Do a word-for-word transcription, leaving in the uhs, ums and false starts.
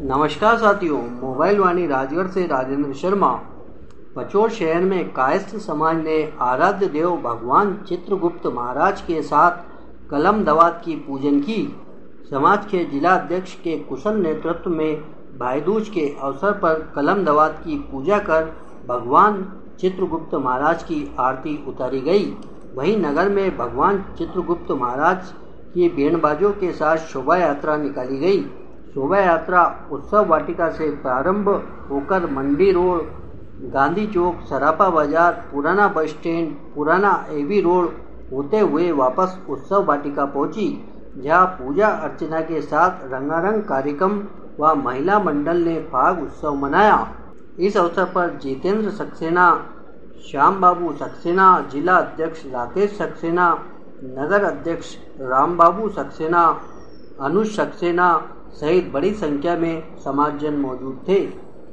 नमस्कार साथियों, मोबाइल वाणी राजगढ़ से राजेंद्र शर्मा। पचोर शहर में कायस्थ समाज ने आराध्य देव भगवान चित्रगुप्त महाराज के साथ कलम दवात की पूजन की। समाज के जिला अध्यक्ष के कुशल नेतृत्व में भाईदूज के अवसर पर कलम दवात की पूजा कर भगवान चित्रगुप्त महाराज की आरती उतारी गई। वहीं नगर में भगवान चित्रगुप्त महाराज की बीणबाजों के साथ शोभा यात्रा निकाली गई। शोभा यात्रा उत्सव वाटिका से प्रारंभ होकर मंडी रोड, गांधी चौक, सराफा बाजार, पुराना बस स्टैंड, पुराना एवी रोड होते हुए वापस उत्सव वाटिका पहुंची, जहां पूजा अर्चना के साथ रंगारंग कार्यक्रम व महिला मंडल ने फाग उत्सव मनाया। इस अवसर पर जितेंद्र सक्सेना, श्याम बाबू सक्सेना, जिला अध्यक्ष राकेश सक्सेना, नगर अध्यक्ष राम बाबू सक्सेना, अनुज सक्सेना सहित बड़ी संख्या में समाजजन मौजूद थे।